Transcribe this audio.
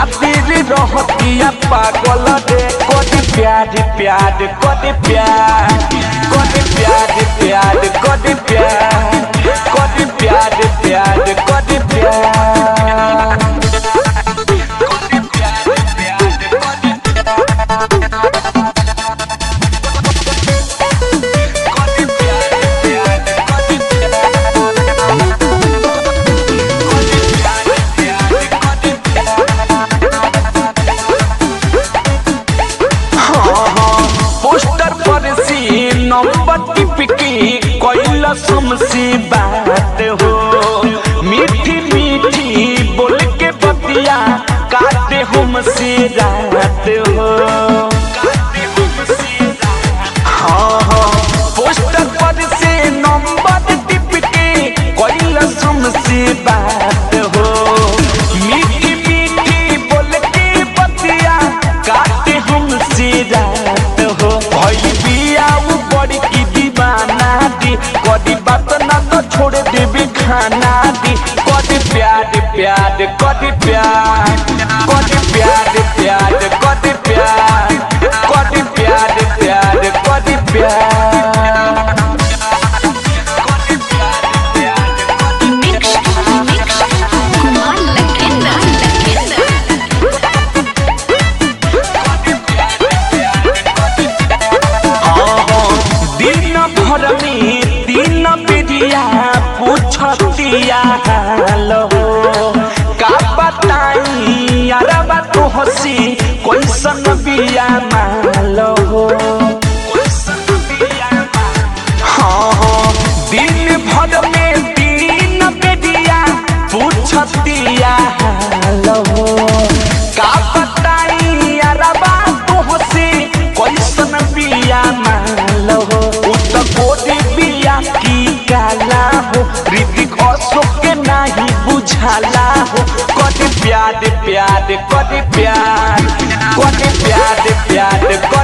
खातिर रहतिया पागल रे कदी प्यार प्यार कदी प्यार कदी प्यार प्यार कदी प्यार कदी प्यार प्यार कदी प्यार नंबर टिपकी कोइला समसी बात हो मीठी मीठी बोल के बतिया काटे हमसे रात हो हाँ हाँ पोस्टर पर से नंबर टिपकी कोइला समसी बात हो मीठी मीठी बोल के बतिया काटे हमसे रात हो भाई बिया की दीवाना दी कदी बात ना तो छोड़ देवी खाना दी कदी प्यार प्यार कदी प्यार कदी प्यार प्यार कदी प्यार कदी प्यार प्यार कदी पूछतिया हालो का बताई यारबा तो हसी कैसन बिया मालो हाँ हाँ दिन भर में तीन बेदिया पूछतिया हालो का बताई यारबा तो हसी कैसन बिया मालो उत कोडी बिया की काला हो ऋतिक अशोक के नहीं बुझाला हो कदी प्यार प्यार कदी प्यार कदी प्यार प्यार